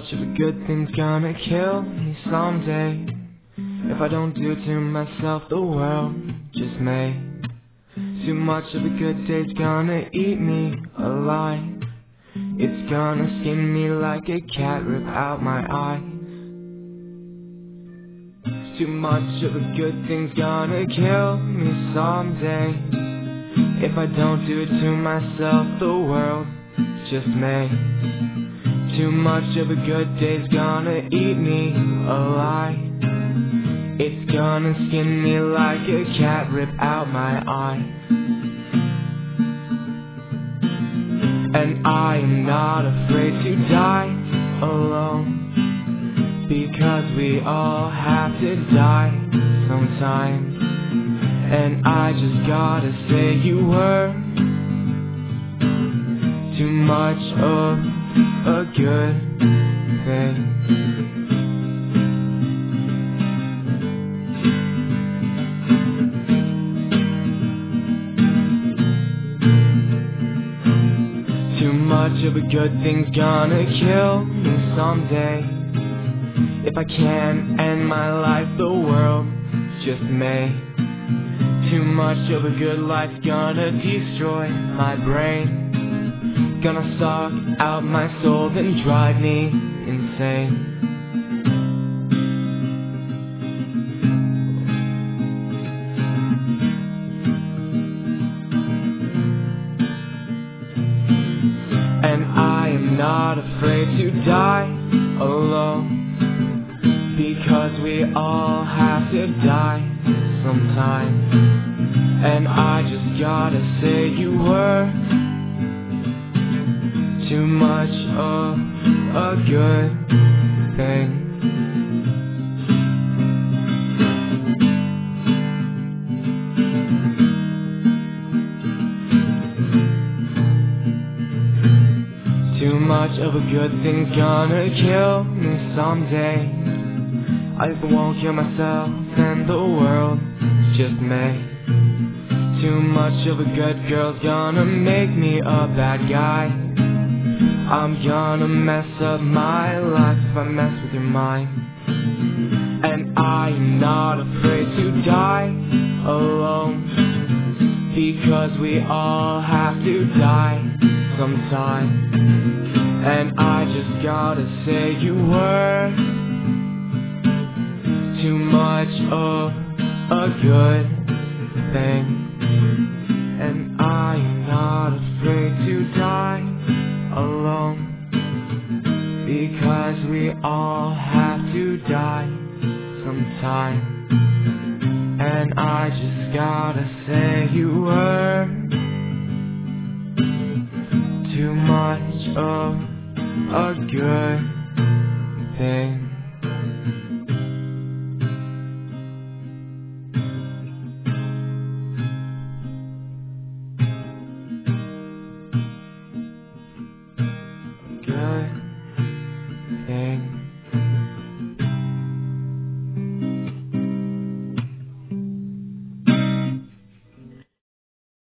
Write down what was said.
much of a good thing's gonna kill me someday. If I don't do it to myself, the world just may. Too much of a good day's gonna eat me alive. It's gonna skin me like a cat, rip out my eyes. Too much of a good thing's gonna kill me someday. If I don't do it to myself, the world just may. Too much of a good day's gonna eat me alive. It's gonna skin me like a cat, rip out my eye. And I am not afraid to die alone, because we all have to die sometime. And I just gotta say you were too much of a good thing. Too much of a good thing's gonna kill me someday. If I can't end my life, the world just may. Too much of a good life's gonna destroy my brain. Gonna suck out my soul, then drive me insane. And I am not afraid to die alone, because we all have to die sometime. And I just gotta say you were too much of a good thing. Too much of a good thing's gonna kill me someday. I won't kill myself, and the world just may. Too much of a good girl's gonna make me a bad guy. I'm gonna mess up my life if I mess with your mind. And I'm not afraid to die alone, because we all have to die sometime. And I just gotta say you were too much of a good thing. And I'm not afraid to die alone, because we all have to die sometime. And I just gotta say you were too much of a good thing.